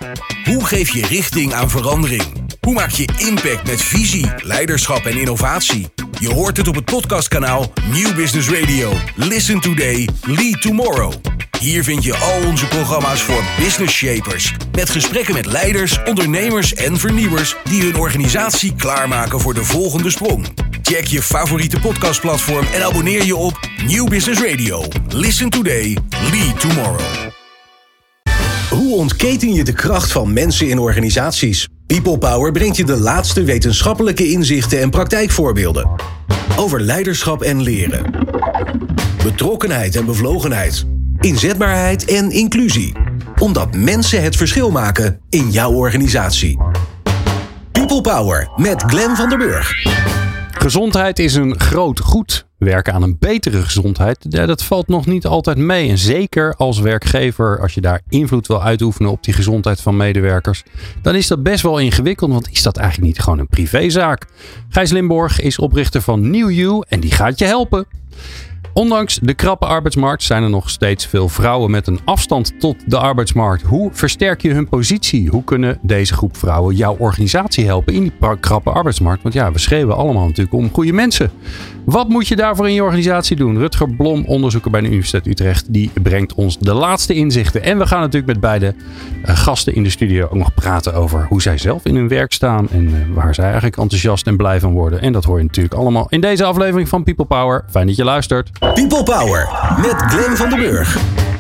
Hoe geef je richting aan verandering? Hoe maak je impact met visie, leiderschap en innovatie? Je hoort het op het podcastkanaal Nieuw Business Radio. Listen today, lead tomorrow. Hier vind je al onze programma's voor business shapers. Met gesprekken met leiders, ondernemers en vernieuwers die hun organisatie klaarmaken voor de volgende sprong. Check je favoriete podcastplatform en abonneer je op Nieuw Business Radio. Listen today, lead tomorrow. Hoe ontketen je de kracht van mensen in organisaties? People Power brengt je de laatste wetenschappelijke inzichten en praktijkvoorbeelden. Over leiderschap en leren. Betrokkenheid en bevlogenheid. Inzetbaarheid en inclusie. Omdat mensen het verschil maken in jouw organisatie. People Power met Glenn van der Burg. Gezondheid is een groot goed. Werken aan een betere gezondheid, dat valt nog niet altijd mee. En zeker als werkgever, als je daar invloed wil uitoefenen op die gezondheid van medewerkers, dan is dat best wel ingewikkeld, want is dat eigenlijk niet gewoon een privézaak? Gijs Limborg is oprichter van New You en die gaat je helpen. Ondanks de krappe arbeidsmarkt zijn er nog steeds veel vrouwen met een afstand tot de arbeidsmarkt. Hoe versterk je hun positie? Hoe kunnen deze groep vrouwen jouw organisatie helpen in die krappe arbeidsmarkt? Want ja, we schreeuwen allemaal natuurlijk om goede mensen. Wat moet je daarvoor in je organisatie doen? Rutger Blom, onderzoeker bij de Universiteit Utrecht, die brengt ons de laatste inzichten. En we gaan natuurlijk met beide gasten in de studio ook nog praten over hoe zij zelf in hun werk staan en waar zij eigenlijk enthousiast en blij van worden. En dat hoor je natuurlijk allemaal in deze aflevering van People Power. Fijn dat je luistert. People Power met Glenn van der Burg.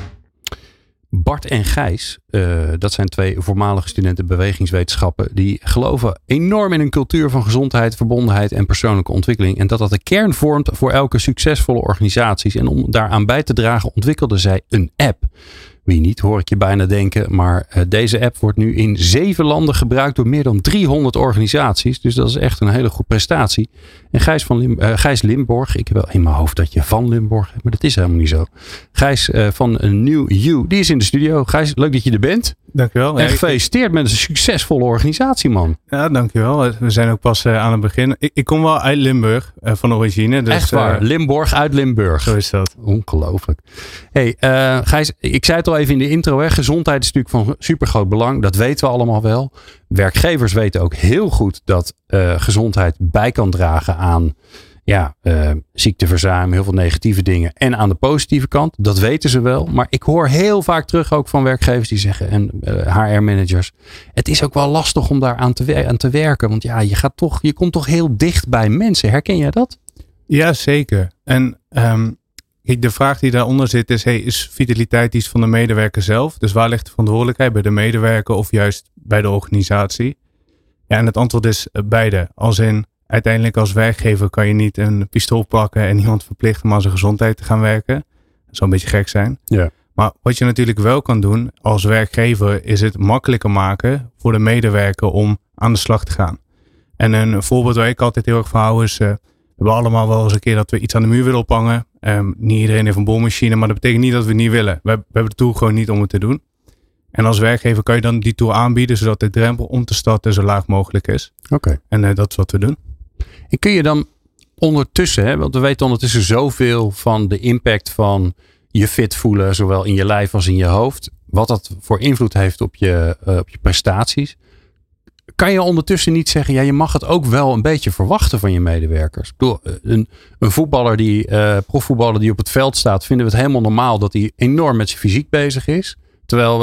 Bart en Gijs, dat zijn twee voormalige studenten bewegingswetenschappen. Die geloven enorm in een cultuur van gezondheid, verbondenheid en persoonlijke ontwikkeling. En dat de kern vormt voor elke succesvolle organisatie. En om daaraan bij te dragen ontwikkelden zij een app. Wie niet, hoor ik je bijna denken. Maar deze app wordt nu in 7 landen gebruikt door meer dan 300 organisaties. Dus dat is echt een hele goede prestatie. En Gijs Limborg, ik heb wel in mijn hoofd dat je van Limborg hebt, maar dat is helemaal niet zo. Gijs van New You, die is in de studio. Gijs, leuk dat je er bent. Dankjewel. En gefeliciteerd met een succesvolle organisatie, man. Ja, dankjewel. We zijn ook pas aan het begin. Ik kom wel uit Limburg, van origine. Dus, echt waar, Limborg uit Limburg. Zo is dat. Ongelooflijk. Hey, Gijs, ik zei het al even in de intro. Hè. Gezondheid is natuurlijk van supergroot belang. Dat weten we allemaal wel. Werkgevers weten ook heel goed dat gezondheid bij kan dragen aan ziekteverzuim, heel veel negatieve dingen. En aan de positieve kant, dat weten ze wel. Maar ik hoor heel vaak terug ook van werkgevers die zeggen, en HR-managers, het is ook wel lastig om daar aan te werken. Want ja, je komt toch heel dicht bij mensen. Herken jij dat? Ja, zeker. En de vraag die daaronder zit is vitaliteit iets van de medewerker zelf? Dus waar ligt de verantwoordelijkheid? Bij de medewerker of juist bij de organisatie? Ja, en het antwoord is beide. Als in, uiteindelijk als werkgever kan je niet een pistool pakken en iemand verplichten om aan zijn gezondheid te gaan werken. Dat zou een beetje gek zijn. Ja. Maar wat je natuurlijk wel kan doen als werkgever is het makkelijker maken voor de medewerker om aan de slag te gaan. En een voorbeeld waar ik altijd heel erg van hou is, we hebben allemaal wel eens een keer dat we iets aan de muur willen ophangen. Niet iedereen heeft een boormachine, maar dat betekent niet dat we het niet willen. We hebben de tool gewoon niet om het te doen. En als werkgever kan je dan die tool aanbieden zodat de drempel om te starten zo laag mogelijk is. Oké. En dat is wat we doen. En kun je dan ondertussen, want we weten ondertussen zoveel van de impact van je fit voelen, zowel in je lijf als in je hoofd, wat dat voor invloed heeft op je prestaties. Kan je ondertussen niet zeggen, ja, je mag het ook wel een beetje verwachten van je medewerkers? Ik bedoel, een voetballer profvoetballer die op het veld staat, vinden we het helemaal normaal dat hij enorm met zijn fysiek bezig is. Terwijl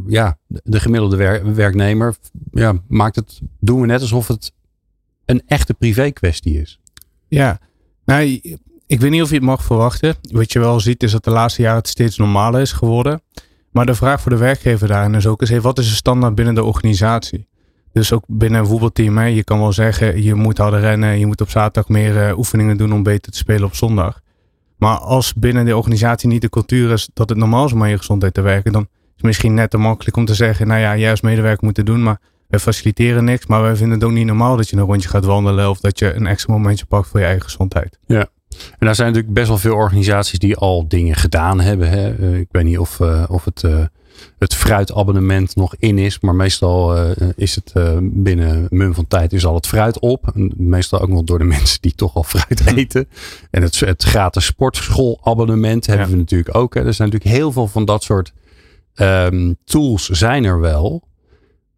de gemiddelde werknemer doen we net alsof het een echte privé kwestie is. Ja, nou, ik weet niet of je het mag verwachten. Wat je wel ziet is dat de laatste jaren het steeds normaler is geworden. Maar de vraag voor de werkgever daarin is ook eens, wat is de standaard binnen de organisatie? Dus ook binnen een voetbalteam, je kan wel zeggen, je moet harder rennen, je moet op zaterdag meer oefeningen doen om beter te spelen op zondag. Maar als binnen de organisatie niet de cultuur is dat het normaal is om aan je gezondheid te werken, dan is het misschien net te makkelijk om te zeggen, nou ja, jij als medewerker moet het doen, maar wij faciliteren niks, maar wij vinden het ook niet normaal dat je een rondje gaat wandelen of dat je een extra momentje pakt voor je eigen gezondheid. Ja. En daar zijn natuurlijk best wel veel organisaties die al dingen gedaan hebben. Hè. Ik weet niet of het fruitabonnement nog in is. Maar meestal is het binnen mum van tijd is al het fruit op. En meestal ook nog door de mensen die toch al fruit eten. En het gratis sportschoolabonnement hebben we natuurlijk ook. Hè. Er zijn natuurlijk heel veel van dat soort tools zijn er wel.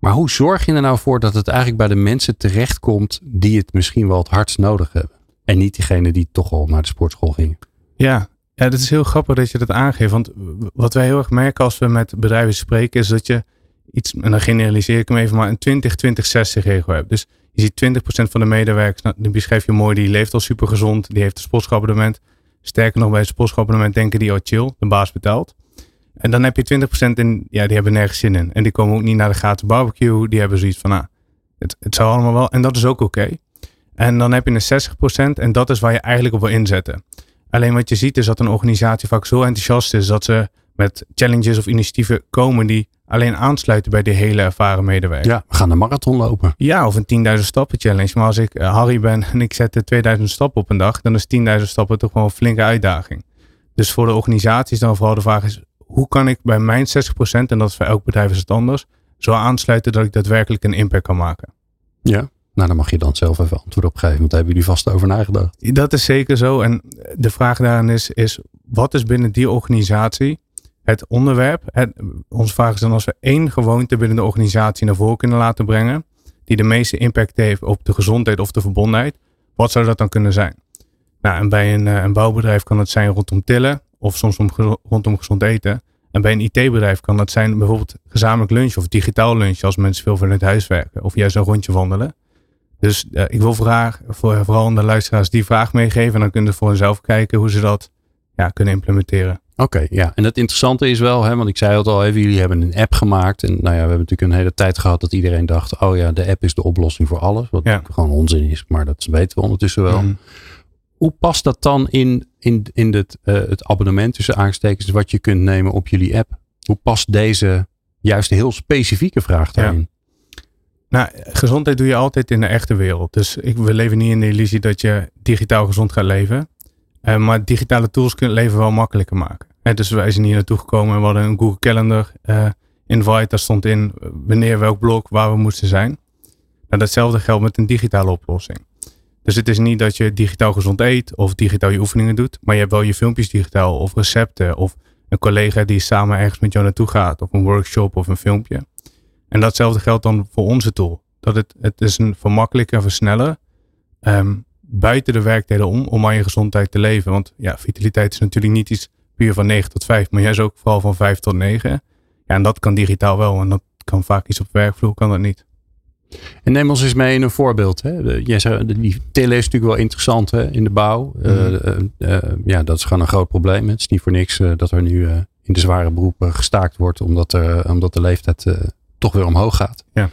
Maar hoe zorg je er nou voor dat het eigenlijk bij de mensen terechtkomt die het misschien wel het hardst nodig hebben? En niet diegene die toch al naar de sportschool gingen. Ja, dat is heel grappig dat je dat aangeeft. Want wat wij heel erg merken als we met bedrijven spreken is dat je iets, en dan generaliseer ik hem even, maar een 20-20-60 regel hebt. Dus je ziet 20% van de medewerkers, nou, die beschrijf je mooi, die leeft al super gezond, die heeft een sportschoolabonnement. Sterker nog, bij het sportschoolabonnement denken die, oh chill, de baas betaalt. En dan heb je 20% die hebben nergens zin in. En die komen ook niet naar de gratis barbecue. Die hebben zoiets van, het zou allemaal wel. En dat is ook oké. En dan heb je een 60% en dat is waar je eigenlijk op wil inzetten. Alleen wat je ziet is dat een organisatie vaak zo enthousiast is dat ze met challenges of initiatieven komen die alleen aansluiten bij die hele ervaren medewerker. Ja, we gaan de marathon lopen. Ja, of een 10.000 stappen challenge. Maar als ik Harry ben en ik zet 2000 stappen op een dag, dan is 10.000 stappen toch wel een flinke uitdaging. Dus voor de organisaties dan vooral de vraag is, hoe kan ik bij mijn 60%, en dat is voor elk bedrijf is het anders, zo aansluiten dat ik daadwerkelijk een impact kan maken? Ja, nou dan mag je dan zelf even antwoord op geven, want daar hebben jullie vast over nagedacht. Dat is zeker zo. En de vraag daarin is wat is binnen die organisatie het onderwerp? Onze vraag is dan, als we één gewoonte binnen de organisatie naar voren kunnen laten brengen, die de meeste impact heeft op de gezondheid of de verbondenheid, wat zou dat dan kunnen zijn? Nou, en bij een bouwbedrijf kan het zijn rondom tillen, of soms rondom gezond eten. En bij een IT-bedrijf kan dat zijn bijvoorbeeld gezamenlijk lunch of digitaal lunch als mensen veel vanuit huis werken. Of juist een rondje wandelen. Dus ik wil vooral aan de luisteraars die vraag meegeven. En dan kunnen ze voor hunzelf kijken hoe ze dat kunnen implementeren. Oké, ja. En het interessante is wel, want ik zei het al even, jullie hebben een app gemaakt. En nou ja, we hebben natuurlijk een hele tijd gehad dat iedereen dacht, oh ja, de app is de oplossing voor alles. Wat gewoon onzin is, maar dat weten we ondertussen wel. Mm. Hoe past dat dan in het abonnement tussen aanstekens wat je kunt nemen op jullie app? Hoe past deze juist heel specifieke vraag daarin? Ja. Nou, gezondheid doe je altijd in de echte wereld. Dus we leven niet in de illusie dat je digitaal gezond gaat leven. Maar digitale tools kunnen het leven wel makkelijker maken. Dus wij zijn hier naartoe gekomen en we hadden een Google Calendar invite. Daar stond in wanneer welk blok waar we moesten zijn. Nou, datzelfde geldt met een digitale oplossing. Dus het is niet dat je digitaal gezond eet of digitaal je oefeningen doet. Maar je hebt wel je filmpjes digitaal of recepten of een collega die samen ergens met jou naartoe gaat. Of een workshop of een filmpje. En datzelfde geldt dan voor onze tool. Dat het is een vermakkelijker en versneller buiten de werktijden om aan je gezondheid te leven. Want ja, vitaliteit is natuurlijk niet iets puur van 9 tot 5. Maar juist ook vooral van 5 tot 9. Ja, en dat kan digitaal wel. En dat kan vaak iets op werkvloer, kan dat niet. En neem ons eens mee in een voorbeeld. Hè. Jij zei, die tillen is natuurlijk wel interessant in de bouw. Dat is gewoon een groot probleem. Het is niet voor niks dat er nu in de zware beroepen gestaakt wordt. Omdat de leeftijd toch weer omhoog gaat. Ja.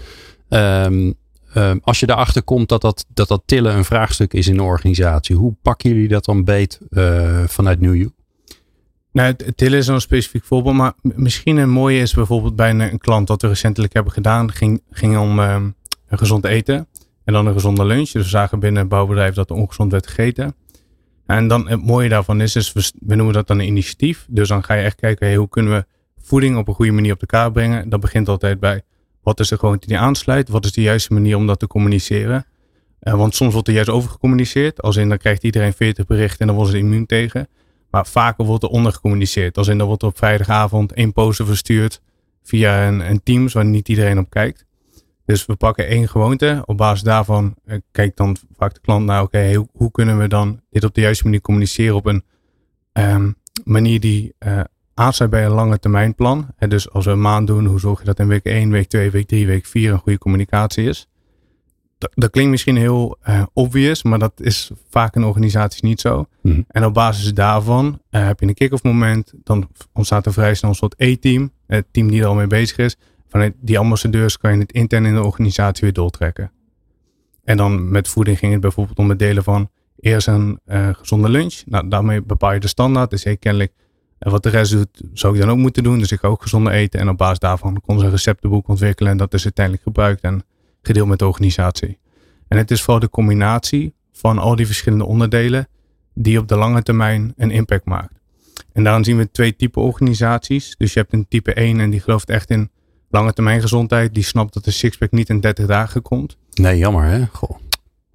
Als je erachter komt dat tillen een vraagstuk is in de organisatie. Hoe pakken jullie dat dan beet vanuit New You? Nou, het tillen is een specifiek voorbeeld. Maar misschien een mooie is bijvoorbeeld bij een klant wat we recentelijk hebben gedaan. Ging om een gezond eten en dan een gezonde lunch. Dus we zagen binnen het bouwbedrijf dat er ongezond werd gegeten. En dan het mooie daarvan is we noemen dat dan een initiatief. Dus dan ga je echt kijken, hoe kunnen we voeding op een goede manier op de kaart brengen. Dat begint altijd bij, wat is de gewoonte die aansluit? Wat is de juiste manier om dat te communiceren? Want soms wordt er juist over gecommuniceerd. Als in, dan krijgt iedereen 40 berichten en dan worden ze immuun tegen. Maar vaker wordt er onder gecommuniceerd. Als in, dan wordt er op vrijdagavond 1 poster verstuurd via een Teams waar niet iedereen op kijkt. Dus we pakken 1 gewoonte. Op basis daarvan kijkt dan vaak de klant naar, hoe kunnen we dan dit op de juiste manier communiceren op een manier die aansluit bij een lange termijn plan. Dus als we een maand doen, hoe zorg je dat in week 1, week 2, week 3, week 4 een goede communicatie is? Dat klinkt misschien heel obvious, maar dat is vaak in organisaties niet zo. Mm-hmm. En op basis daarvan heb je een kick-off moment. Dan ontstaat er vrij snel een soort E-team. Het team die er al mee bezig is. Vanuit die ambassadeurs kan je het intern in de organisatie weer doortrekken. En dan met voeding ging het bijvoorbeeld om het delen van eerst een gezonde lunch. Nou, daarmee bepaal je de standaard. Dus kennelijk wat de rest doet, zou ik dan ook moeten doen. Dus ik ga ook gezonde eten. En op basis daarvan kon ze een receptenboek ontwikkelen. En dat is uiteindelijk gebruikt en gedeeld met de organisatie. En het is vooral de combinatie van al die verschillende onderdelen die op de lange termijn een impact maakt. En daarom zien we 2 typen organisaties. Dus je hebt een type 1 en die gelooft echt in lange termijn gezondheid. Die snapt dat de sixpack niet in 30 dagen komt. Nee, jammer hè? Goh.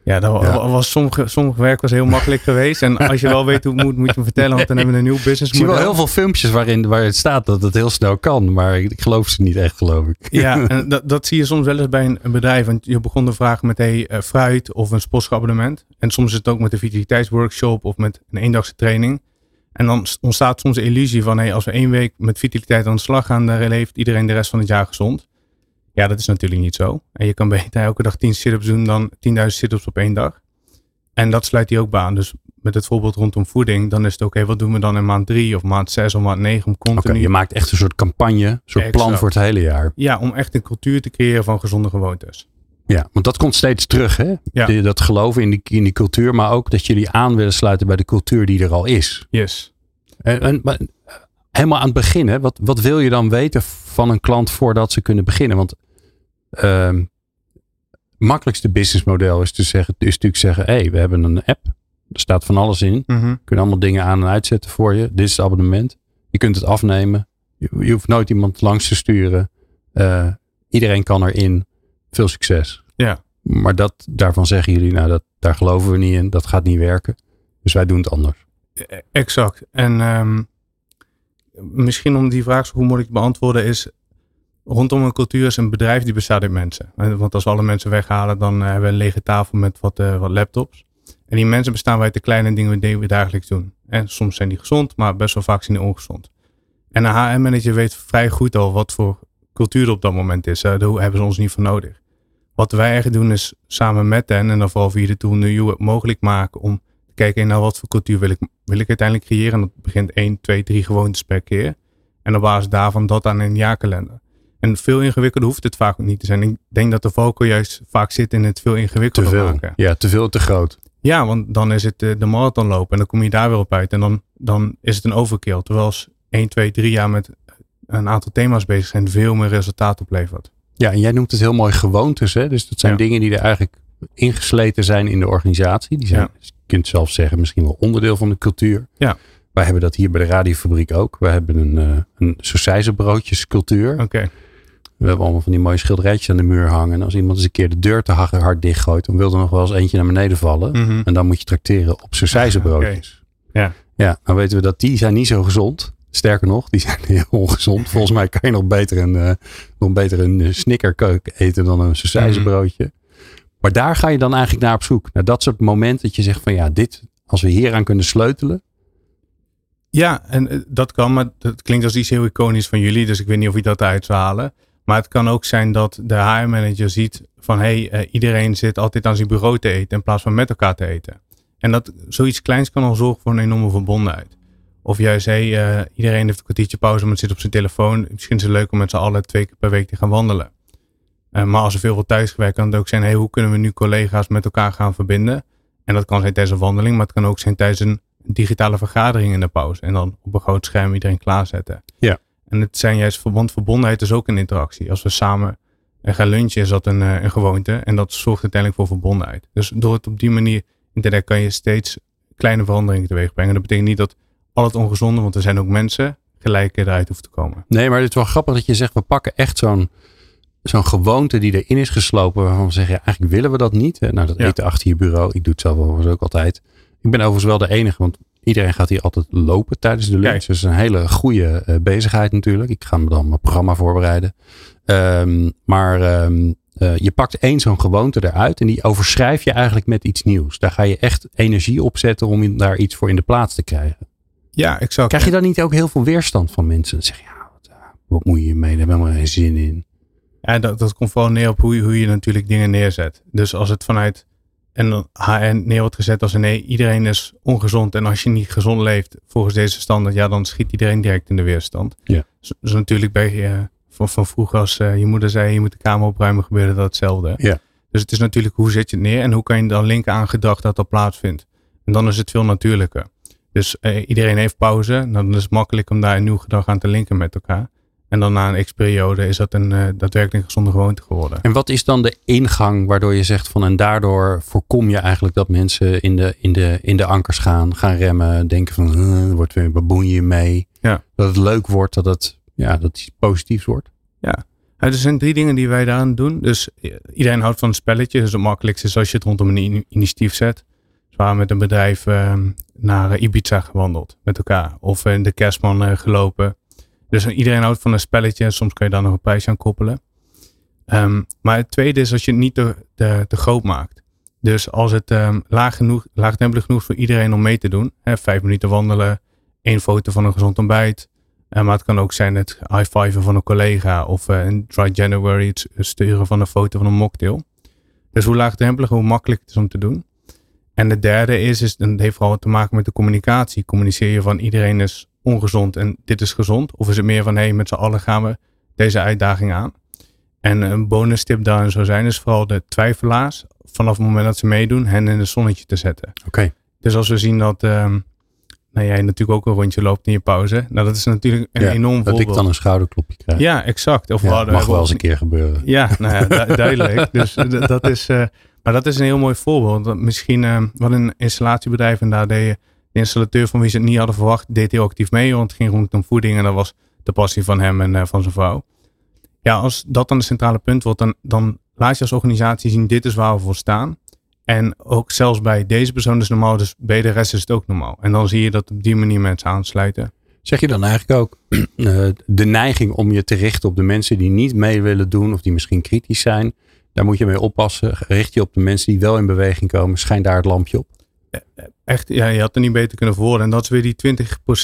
Ja, was sommige werk was heel makkelijk geweest. En als je wel weet hoe het moet je me vertellen. Want dan hebben we een nieuw business model. Ik zie wel heel veel filmpjes waar het staat dat het heel snel kan. Maar ik geloof ze niet echt, geloof ik. Ja, en dat zie je soms wel eens bij een bedrijf. Want je begon de vraag met fruit of een sportsabonnement. En soms is het ook met een vitaliteitsworkshop of met een eendagse training. En dan ontstaat soms de illusie van als we 1 week met vitaliteit aan de slag gaan, dan leeft iedereen de rest van het jaar gezond. Ja, dat is natuurlijk niet zo. En je kan beter elke dag 10 sit-ups doen dan 10.000 sit-ups op 1 dag. En dat sluit hij ook bij aan. Dus met het voorbeeld rondom voeding, dan is het oké, wat doen we dan in maand 3 of maand 6 of maand 9 om continu... Okay, je maakt echt een soort campagne, een soort plan voor het hele jaar. Ja, om echt een cultuur te creëren van gezonde gewoontes. Ja, want dat komt steeds terug, hè? Ja. Dat geloven in die cultuur, maar ook dat jullie aan willen sluiten bij de cultuur die er al is. Yes. Maar helemaal aan het begin, hè? Wat wil je dan weten van een klant voordat ze kunnen beginnen? Want makkelijkste businessmodel is natuurlijk zeggen, we hebben een app. Er staat van alles in. Mm-hmm. Kunnen allemaal dingen aan en uitzetten voor je. Dit is het abonnement. Je kunt het afnemen. Je hoeft nooit iemand langs te sturen. Iedereen kan erin. Veel succes. Ja. Maar daarvan zeggen jullie, daar geloven we niet in. Dat gaat niet werken. Dus wij doen het anders. Exact. En misschien om die vraag zo goed mogelijk te beantwoorden is, rondom een cultuur is een bedrijf die bestaat uit mensen. Want als we alle mensen weghalen, dan hebben we een lege tafel met wat laptops. En die mensen bestaan uit de kleine dingen die we dagelijks doen. En soms zijn die gezond, maar best wel vaak zijn die ongezond. En een HR-manager weet vrij goed al wat voor cultuur er op dat moment is. Daar hebben ze ons niet voor nodig. Wat wij eigenlijk doen is samen met hen, en dan vooral via de tool New het mogelijk maken om te kijken naar wat voor cultuur wil ik uiteindelijk creëren. En dat begint 1, 2, 3 gewoontes per keer. En op basis daarvan dat aan een jaarkalender. En veel ingewikkelder hoeft het vaak ook niet te zijn. Ik denk dat de valkuil juist vaak zit in het veel ingewikkelder maken. Ja, te veel, te groot. Ja, want dan is het de marathon lopen en dan kom je daar weer op uit. En dan is het een overkill. Terwijl als 1, 2, 3 jaar met een aantal thema's bezig zijn, veel meer resultaat oplevert. Ja, en jij noemt het heel mooi gewoontes. Hè? Dus dat zijn dingen die er eigenlijk ingesleten zijn in de organisatie. Die zijn, je kunt zelf zeggen, misschien wel onderdeel van de cultuur. Ja. Wij hebben dat hier bij de radiofabriek ook. We hebben een sausijzenbroodjescultuur. Okay. We hebben allemaal van die mooie schilderijtjes aan de muur hangen. En als iemand eens een keer de deur te hard dichtgooit, dan wil er nog wel eens eentje naar beneden vallen. Mm-hmm. En dan moet je trakteren op sausijzenbroodjes. Okay. Ja, dan weten we dat die zijn niet zo gezond. Sterker nog, die zijn heel ongezond. Volgens mij kan je nog beter een Snickerkeuk eten dan een sausijzenbroodje. Maar daar ga je dan eigenlijk naar op zoek. Naar dat soort momenten dat je zegt van als we hieraan kunnen sleutelen. Ja, en dat kan, maar dat klinkt als iets heel iconisch van jullie. Dus ik weet niet of je dat uit zou halen. Maar het kan ook zijn dat de HR-manager ziet van iedereen zit altijd aan zijn bureau te eten in plaats van met elkaar te eten. En dat zoiets kleins kan al zorgen voor een enorme verbondenheid. Of juist, iedereen heeft een kwartiertje pauze, maar zit op zijn telefoon. Misschien is het leuk om met z'n allen 2 keer per week te gaan wandelen. Maar als er veel wordt thuisgewerkt, kan het ook zijn, hoe kunnen we nu collega's met elkaar gaan verbinden? En dat kan zijn tijdens een wandeling, maar het kan ook zijn tijdens een digitale vergadering in de pauze. En dan op een groot scherm iedereen klaarzetten. Ja. En het zijn juist, want verbondenheid is ook een interactie. Als we samen gaan lunchen, is dat een gewoonte. En dat zorgt uiteindelijk voor verbondenheid. Dus door het op die manier in te dekken, kan je steeds kleine veranderingen teweeg brengen. Dat betekent niet dat al het ongezonde, want er zijn ook mensen, gelijk eruit hoeft te komen. Nee, maar het is wel grappig dat je zegt, we pakken echt zo'n gewoonte die erin is geslopen, waarvan we zeggen, eigenlijk willen we dat niet. Nou, dat eten achter je bureau, ik doe het zelf wel ook altijd. Ik ben overigens wel de enige, want iedereen gaat hier altijd lopen tijdens de lunch. Kijk. Dus dat is een hele goede bezigheid natuurlijk. Ik ga me dan mijn programma voorbereiden. Je pakt één zo'n gewoonte eruit en die overschrijf je eigenlijk met iets nieuws. Daar ga je echt energie op zetten om daar iets voor in de plaats te krijgen. Ja, exact. Krijg je dan niet ook heel veel weerstand van mensen? Dan zeg je, wat moet je hiermee? Daar hebben we helemaal geen zin in. Ja, dat komt vooral neer op hoe je natuurlijk dingen neerzet. Dus als het vanuit een HR neer wordt gezet als iedereen is ongezond. En als je niet gezond leeft volgens deze standaard, dan schiet iedereen direct in de weerstand. Ja. Dus natuurlijk van vroeger als je moeder zei, je moet de kamer opruimen, gebeurde dat hetzelfde. Ja. Dus het is natuurlijk, hoe zet je het neer en hoe kan je dan linken aan gedrag dat plaatsvindt. En dan is het veel natuurlijker. Dus iedereen heeft pauze. Nou, dan is het makkelijk om daar een nieuw gedrag aan te linken met elkaar. En dan na een x-periode is dat een daadwerkelijk gezonde gewoonte geworden. En wat is dan de ingang waardoor je zegt van en daardoor voorkom je eigenlijk dat mensen in de ankers gaan remmen. Denken van er wordt weer baboenje mee. Ja. Dat het leuk wordt, dat iets positiefs wordt. Ja, Er zijn 3 dingen die wij daaraan doen. Dus iedereen houdt van een spelletje. Dus het makkelijkste is als je het rondom een initiatief zet. Dus we waren met een bedrijf naar Ibiza gewandeld met elkaar. Of in de Kerstman gelopen. Dus iedereen houdt van een spelletje. En soms kun je daar nog een prijs aan koppelen. Maar het tweede is als je het niet te groot maakt. Dus als het laagdrempelig genoeg voor iedereen om mee te doen. 5 minuten wandelen. 1 foto van een gezond ontbijt. Maar het kan ook zijn het high-fiven van een collega. Of een Dry January, het sturen van een foto van een mocktail. Dus hoe laagdrempelig, hoe makkelijk het is om te doen. En de derde is dat heeft vooral te maken met de communicatie. Communiceer je van iedereen is ongezond en dit is gezond? Of is het meer van met z'n allen gaan we deze uitdaging aan? En een bonus tip daarin zou zijn is vooral de twijfelaars. Vanaf het moment dat ze meedoen, hen in het zonnetje te zetten. Okay. Dus als we zien dat jij natuurlijk ook een rondje loopt in je pauze. Nou, dat is natuurlijk een enorm voorbeeld. Dat ik dan een schouderklopje krijg. Ja, exact. Of mag wel eens een keer gebeuren. Ja, duidelijk. Dus dat is... Maar dat is een heel mooi voorbeeld. Misschien wat een installatiebedrijf en daar deed de installateur van wie ze het niet hadden verwacht, deed heel actief mee. Want het ging rondom voeding en dat was de passie van hem en van zijn vrouw. Ja, als dat dan het centrale punt wordt, dan laat je als organisatie zien, dit is waar we voor staan. En ook zelfs bij deze persoon is normaal, dus bij de rest is het ook normaal. En dan zie je dat op die manier mensen aansluiten. Zeg je dan eigenlijk ook de neiging om je te richten op de mensen die niet mee willen doen of die misschien kritisch zijn? Daar moet je mee oppassen. Richt je op de mensen die wel in beweging komen. Schijn daar het lampje op. Echt, ja, je had het niet beter kunnen verwoorden. En dat is weer die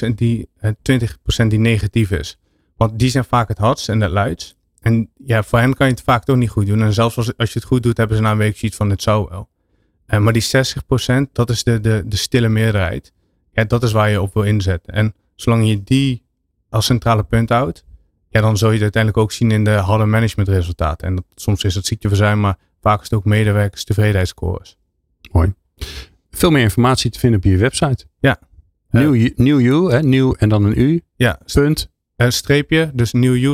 20% die negatief is. Want die zijn vaak het hardst en het luidst. En ja, voor hen kan je het vaak toch niet goed doen. En zelfs als je het goed doet, hebben ze na een week zoiets van het zou wel. Maar die 60%, dat is de stille meerderheid. Ja, dat is waar je op wil inzetten. En zolang je die als centrale punt houdt, ja, dan zul je het uiteindelijk ook zien in de harde managementresultaten. En soms is het ziekteverzuim, maar vaak is het ook medewerkers tevredenheidsscores. Mooi. Veel meer informatie te vinden op je website. Ja. New You, nieuw en dan een U. Ja. Punt. Streepje, dus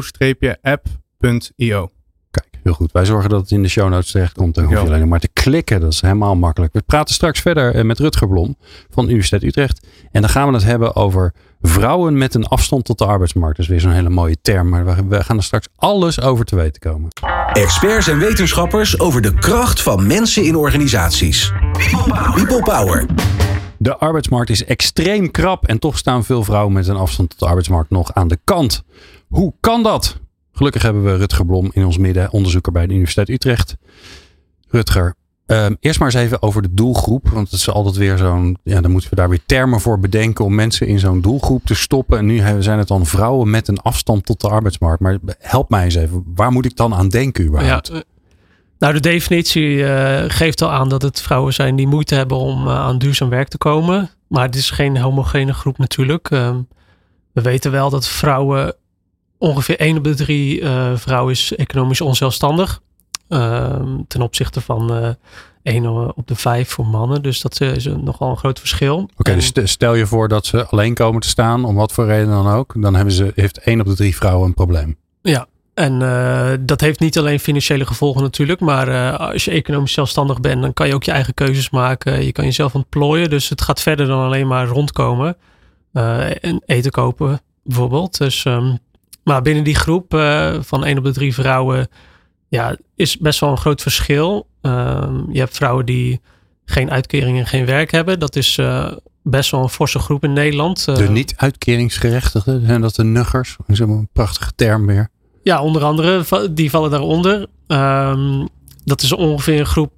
newyou-app.io. Kijk, heel goed. Wij zorgen dat het in de show notes terecht komt. Dan hoef je alleen maar te klikken. Dat is helemaal makkelijk. We praten straks verder met Rutger Blom van Universiteit Utrecht. En dan gaan we het hebben over vrouwen met een afstand tot de arbeidsmarkt. Dat is weer zo'n hele mooie term. Maar we gaan er straks alles over te weten komen. Experts en wetenschappers over de kracht van mensen in organisaties. People Power. De arbeidsmarkt is extreem krap. En toch staan veel vrouwen met een afstand tot de arbeidsmarkt nog aan de kant. Hoe kan dat? Gelukkig hebben we Rutger Blom in ons midden, onderzoeker bij de Universiteit Utrecht. Rutger, eerst maar eens even over de doelgroep. Want het is altijd weer zo'n, ja, dan moeten we daar weer termen voor bedenken om mensen in zo'n doelgroep te stoppen. En nu zijn het dan vrouwen met een afstand tot de arbeidsmarkt. Maar help mij eens even, waar moet ik dan aan denken überhaupt? Ja, nou, de definitie geeft al aan dat het vrouwen zijn die moeite hebben om aan duurzaam werk te komen. Maar het is geen homogene groep natuurlijk. We weten wel dat vrouwen, ongeveer 1 op de 3 vrouwen is economisch onzelfstandig. Ten opzichte van 1 op de 5 voor mannen. Dus dat is nogal een groot verschil. Oké, dus stel je voor dat ze alleen komen te staan, om wat voor reden dan ook. Dan heeft 1 op de 3 vrouwen een probleem. Ja, en dat heeft niet alleen financiële gevolgen natuurlijk. Maar als je economisch zelfstandig bent, dan kan je ook je eigen keuzes maken. Je kan jezelf ontplooien. Dus het gaat verder dan alleen maar rondkomen. En eten kopen bijvoorbeeld. Dus, maar binnen die groep van 1 op de 3 vrouwen, ja, is best wel een groot verschil. Je hebt vrouwen die geen uitkering en geen werk hebben. Dat is best wel een forse groep in Nederland. De niet-uitkeringsgerechtigden, zijn dat de nuggers? Dat is een prachtige term weer. Ja, onder andere, die vallen daaronder. Dat is ongeveer een groep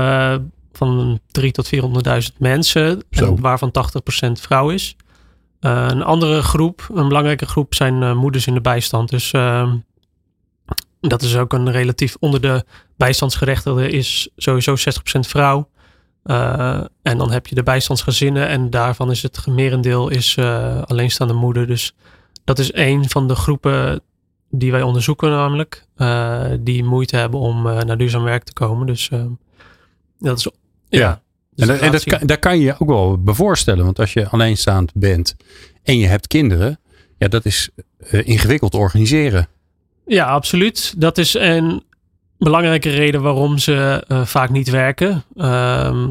van 300.000 tot 400.000 mensen. Waarvan 80% vrouw is. Een andere groep, een belangrijke groep, zijn moeders in de bijstand. Dus dat is ook een relatief, onder de bijstandsgerechtigden is sowieso 60% vrouw. En dan heb je de bijstandsgezinnen en daarvan is het merendeel is alleenstaande moeder. Dus dat is een van de groepen die wij onderzoeken namelijk. Die moeite hebben om naar duurzaam werk te komen. Dus dat is... Ja. En daar kan je je ook wel bij voorstellen. Want als je alleenstaand bent en je hebt kinderen, ja, dat is ingewikkeld te organiseren. Ja, absoluut. Dat is een belangrijke reden waarom ze vaak niet werken.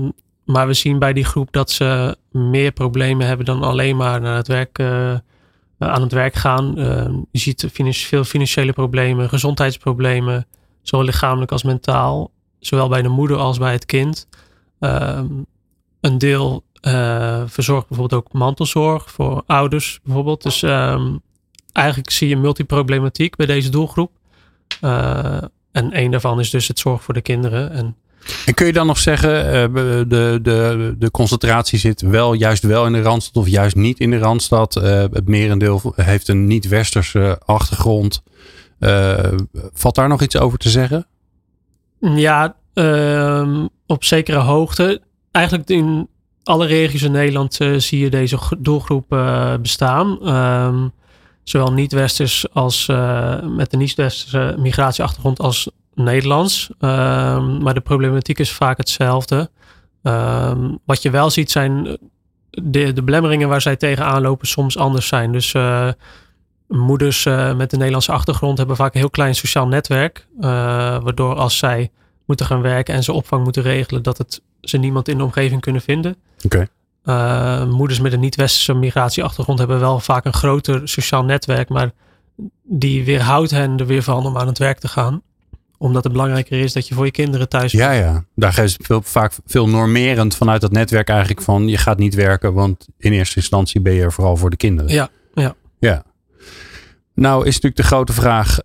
Maar we zien bij die groep dat ze meer problemen hebben dan alleen maar naar het werk aan het werk gaan. Je ziet veel financiële problemen, gezondheidsproblemen, zowel lichamelijk als mentaal. Zowel bij de moeder als bij het kind. Een deel verzorgt bijvoorbeeld ook mantelzorg voor ouders bijvoorbeeld. Dus eigenlijk zie je multiproblematiek bij deze doelgroep. En één daarvan is dus het zorg voor de kinderen. En kun je dan nog zeggen, de concentratie zit juist wel in de Randstad of juist niet in de Randstad? Het merendeel heeft een niet-westerse achtergrond. Valt daar nog iets over te zeggen? Ja, op zekere hoogte. Eigenlijk in alle regio's in Nederland zie je deze doelgroep bestaan. Zowel niet-westers als met een niet-westerse migratieachtergrond als Nederlands. Maar de problematiek is vaak hetzelfde. Wat je wel ziet zijn de belemmeringen waar zij tegenaan lopen soms anders zijn. Dus moeders met een Nederlandse achtergrond hebben vaak een heel klein sociaal netwerk. Waardoor als zij moeten gaan werken en ze opvang moeten regelen, dat ze niemand in de omgeving kunnen vinden. Okay. Moeders met een niet-westerse migratieachtergrond hebben wel vaak een groter sociaal netwerk, maar die weerhoudt hen er weer van om aan het werk te gaan. Omdat het belangrijker is dat je voor je kinderen thuis bent. Ja. Daar geven ze vaak veel normerend vanuit dat netwerk eigenlijk van je gaat niet werken, want in eerste instantie ben je er vooral voor de kinderen. Ja. Nou is natuurlijk de grote vraag,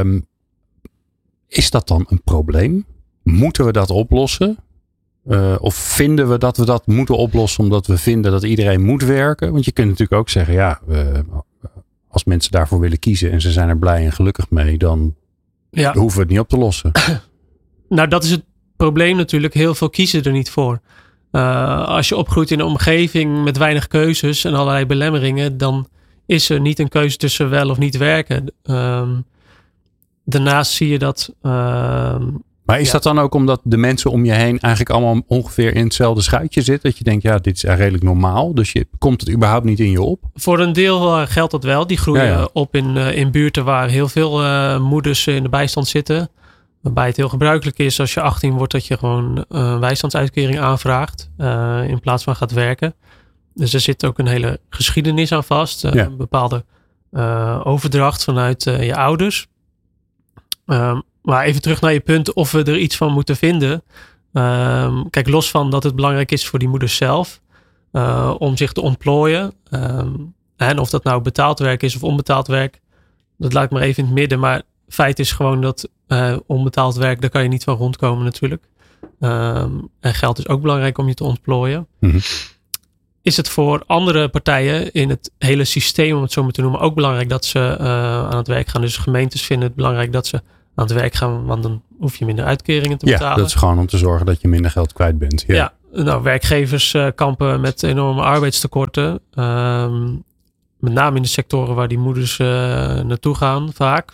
is dat dan een probleem? Moeten we dat oplossen? Of vinden we dat moeten oplossen omdat we vinden dat iedereen moet werken? Want je kunt natuurlijk ook zeggen, als mensen daarvoor willen kiezen en ze zijn er blij en gelukkig mee, dan hoeven we het niet op te lossen. Nou, dat is het probleem natuurlijk. Heel veel kiezen er niet voor. Als je opgroeit in een omgeving met weinig keuzes en allerlei belemmeringen, dan is er niet een keuze tussen wel of niet werken. Daarnaast zie je dat... Maar is dat dan ook omdat de mensen om je heen eigenlijk allemaal ongeveer in hetzelfde schuitje zitten? Dat je denkt, dit is redelijk normaal. Dus komt het überhaupt niet in je op? Voor een deel geldt dat wel. Die groeien op in buurten waar heel veel moeders in de bijstand zitten. Waarbij het heel gebruikelijk is als je 18 wordt dat je gewoon een bijstandsuitkering aanvraagt. In plaats van gaat werken. Dus er zit ook een hele geschiedenis aan vast. Een bepaalde overdracht vanuit je ouders. Maar even terug naar je punt of we er iets van moeten vinden. Kijk, los van dat het belangrijk is voor die moeders zelf. Om zich te ontplooien. En of dat nou betaald werk is of onbetaald werk. Dat laat ik maar even in het midden. Maar feit is gewoon dat onbetaald werk, daar kan je niet van rondkomen natuurlijk. En geld is ook belangrijk om je te ontplooien. Mm-hmm. Is het voor andere partijen in het hele systeem, om het zo maar te noemen, ook belangrijk dat ze aan het werk gaan. Dus gemeentes vinden het belangrijk dat ze aan het werk gaan, want dan hoef je minder uitkeringen te betalen. Ja, dat is gewoon om te zorgen dat je minder geld kwijt bent. Ja, nou, werkgevers kampen met enorme arbeidstekorten. Met name in de sectoren waar die moeders naartoe gaan vaak.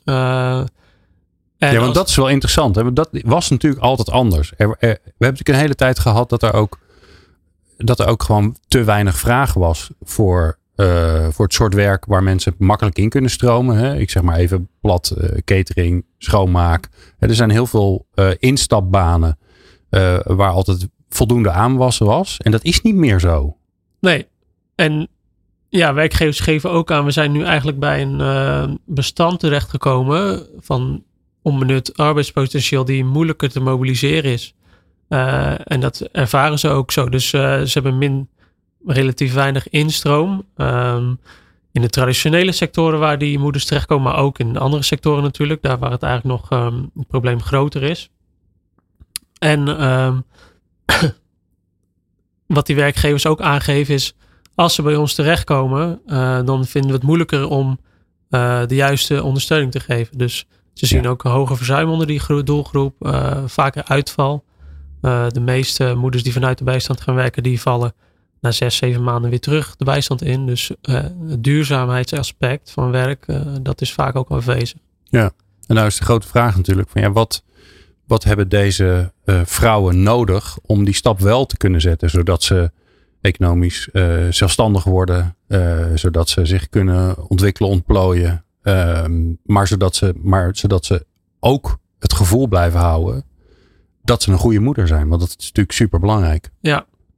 Want dat is wel interessant. Hè? Dat was natuurlijk altijd anders. We hebben natuurlijk een hele tijd gehad dat er ook gewoon te weinig vraag was voor het soort werk waar mensen makkelijk in kunnen stromen. Hè? Ik zeg maar even plat, catering, schoonmaak. Er zijn heel veel instapbanen waar altijd voldoende aanwassen was. En dat is niet meer zo. Nee. En ja, werkgevers geven ook aan, we zijn nu eigenlijk bij een bestand terechtgekomen van onbenut arbeidspotentieel die moeilijker te mobiliseren is. En dat ervaren ze ook zo. Dus ze hebben relatief weinig instroom. In de traditionele sectoren waar die moeders terechtkomen, maar ook in andere sectoren natuurlijk. Daar waar het eigenlijk nog het probleem groter is. En wat die werkgevers ook aangeven is, als ze bij ons terechtkomen, dan vinden we het moeilijker om de juiste ondersteuning te geven. Dus ze zien ook een hoger verzuim onder die doelgroep, vaker uitval. De meeste moeders die vanuit de bijstand gaan werken, die vallen na 6-7 maanden weer terug de bijstand in. Dus het duurzaamheidsaspect van werk, dat is vaak ook aanwezig. Ja, en nou is de grote vraag natuurlijk van wat hebben deze vrouwen nodig om die stap wel te kunnen zetten, zodat ze economisch zelfstandig worden, zodat ze zich kunnen ontwikkelen, ontplooien, maar zodat ze ook het gevoel blijven houden dat ze een goede moeder zijn. Want dat is natuurlijk super belangrijk. Ja,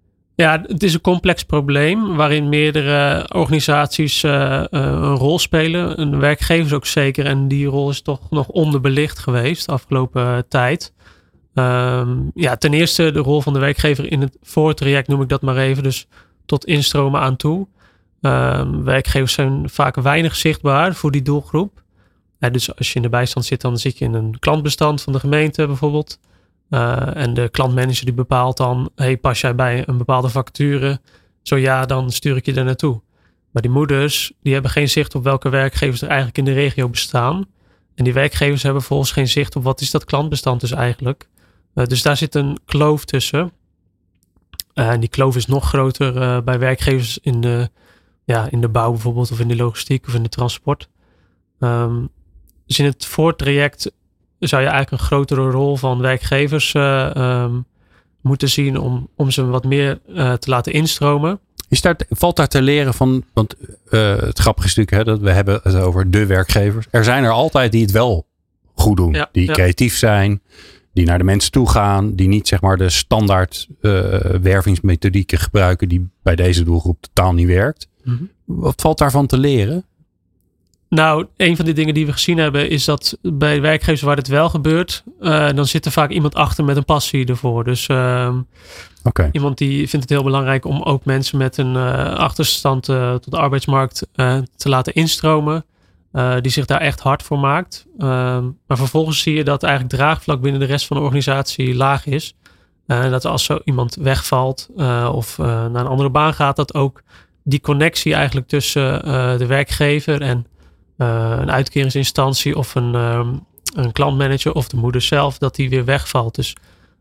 Ja, het is een complex probleem waarin meerdere organisaties een rol spelen. En de werkgevers ook zeker. En die rol is toch nog onderbelicht geweest de afgelopen tijd. Ten eerste de rol van de werkgever in het voortraject, noem ik dat maar even. Dus tot instromen aan toe. Werkgevers zijn vaak weinig zichtbaar voor die doelgroep. Dus als je in de bijstand zit, dan zit je in een klantbestand van de gemeente bijvoorbeeld. En de klantmanager die bepaalt dan, pas jij bij een bepaalde vacature? Zo ja, dan stuur ik je er naartoe. Maar die moeders, die hebben geen zicht op welke werkgevers er eigenlijk in de regio bestaan. En die werkgevers hebben volgens geen zicht op wat is dat klantbestand dus eigenlijk. Dus daar zit een kloof tussen. En die kloof is nog groter bij werkgevers in de bouw bijvoorbeeld, of in de logistiek of in de transport. Dus in het voortraject zou je eigenlijk een grotere rol van werkgevers moeten zien om ze wat meer te laten instromen. Valt daar te leren van, want het grappige is natuurlijk dat we hebben het over de werkgevers. Er zijn er altijd die het wel goed doen. Die creatief zijn, die naar de mensen toe gaan, die niet zeg maar de standaard wervingsmethodieken gebruiken die bij deze doelgroep totaal niet werkt. Mm-hmm. Wat valt daarvan te leren? Nou, een van de dingen die we gezien hebben is dat bij werkgevers waar het wel gebeurt, dan zit er vaak iemand achter met een passie ervoor. Dus iemand die vindt het heel belangrijk om ook mensen met een achterstand tot de arbeidsmarkt te laten instromen. Die zich daar echt hard voor maakt. Maar vervolgens zie je dat eigenlijk draagvlak binnen de rest van de organisatie laag is. Dat als zo iemand wegvalt of naar een andere baan gaat, dat ook die connectie eigenlijk tussen de werkgever en een uitkeringsinstantie of een klantmanager of de moeder zelf, dat die weer wegvalt. Dus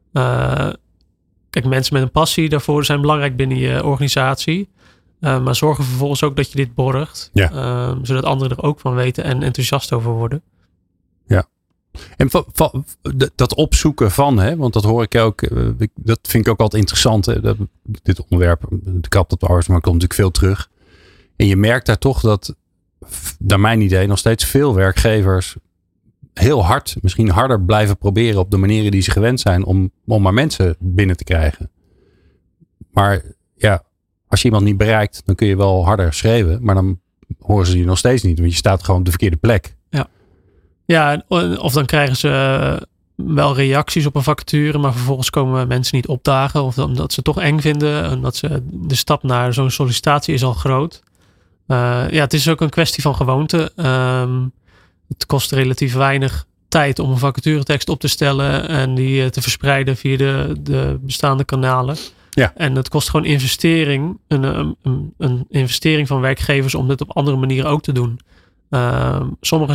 kijk, mensen met een passie daarvoor zijn belangrijk binnen je organisatie. Maar zorgen vervolgens ook dat je dit borgt. Ja. Zodat anderen er ook van weten en enthousiast over worden. Ja. En dat opzoeken van, want dat hoor ik ook, dat vind ik ook altijd interessant. Hè? Dit onderwerp, de kap op de arbeidsmarkt komt natuurlijk veel terug. En je merkt daar toch dat, naar mijn idee, nog steeds veel werkgevers heel hard, misschien harder blijven proberen op de manieren die ze gewend zijn om maar mensen binnen te krijgen. Maar ja, als je iemand niet bereikt, dan kun je wel harder schreeuwen, maar dan horen ze je nog steeds niet, want je staat gewoon op de verkeerde plek. Ja, of dan krijgen ze wel reacties op een vacature, maar vervolgens komen mensen niet opdagen, of omdat ze het toch eng vinden, omdat de stap naar zo'n sollicitatie is al groot. Het is ook een kwestie van gewoonte. Het kost relatief weinig tijd om een vacaturetekst op te stellen en die te verspreiden via de bestaande kanalen. Ja. En het kost gewoon investering, een investering van werkgevers om dit op andere manieren ook te doen. Sommigen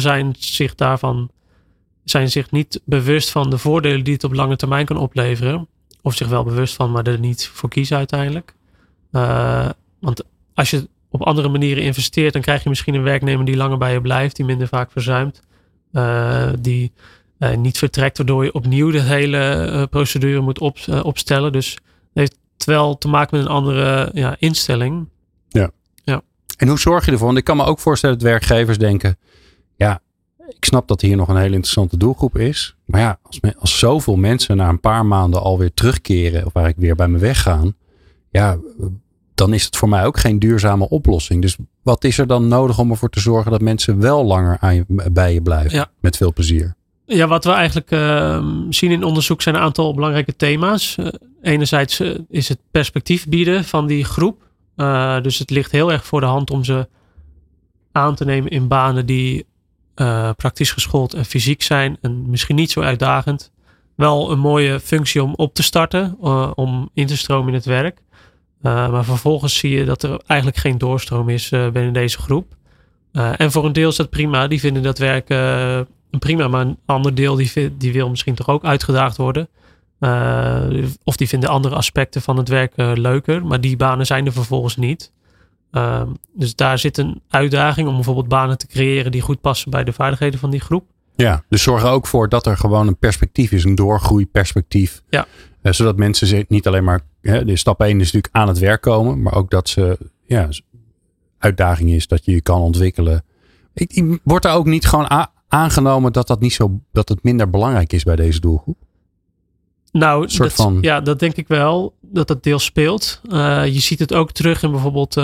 zijn zich niet bewust van de voordelen die het op lange termijn kan opleveren. Of zich wel bewust van, maar er niet voor kiezen uiteindelijk. Want als je op andere manieren investeert, dan krijg je misschien een werknemer die langer bij je blijft, die minder vaak verzuimt. Die niet vertrekt, waardoor je opnieuw de hele procedure moet opstellen. Dus het heeft wel te maken met een andere instelling. Ja. En hoe zorg je ervoor? Want ik kan me ook voorstellen dat werkgevers denken, ja, ik snap dat hier nog een hele interessante doelgroep is. Maar ja, als zoveel mensen na een paar maanden alweer terugkeren of eigenlijk weer bij me weggaan, ja, dan is het voor mij ook geen duurzame oplossing. Dus wat is er dan nodig om ervoor te zorgen dat mensen wel langer bij je blijven? Ja. Met veel plezier. Ja, wat we eigenlijk zien in onderzoek zijn een aantal belangrijke thema's. Enerzijds is het perspectief bieden van die groep. Dus het ligt heel erg voor de hand om ze aan te nemen in banen die praktisch geschoold en fysiek zijn. En misschien niet zo uitdagend. Wel een mooie functie om op te starten. Om in te stromen in het werk. Maar vervolgens zie je dat er eigenlijk geen doorstroom is binnen deze groep. En voor een deel is dat prima. Die vinden dat werk prima. Maar een ander deel die wil misschien toch ook uitgedaagd worden. Of die vinden andere aspecten van het werk leuker. Maar die banen zijn er vervolgens niet. Dus daar zit een uitdaging om bijvoorbeeld banen te creëren die goed passen bij de vaardigheden van die groep. Ja, dus zorg er ook voor dat er gewoon een perspectief is. Een doorgroeiperspectief. Ja. Zodat mensen niet alleen maar, de stap 1 is natuurlijk aan het werk komen. Maar ook dat uitdaging is dat je kan ontwikkelen. Wordt er ook niet gewoon aangenomen dat het minder belangrijk is bij deze doelgroep? Nou, dat denk ik wel, dat het deels speelt. Je ziet het ook terug in bijvoorbeeld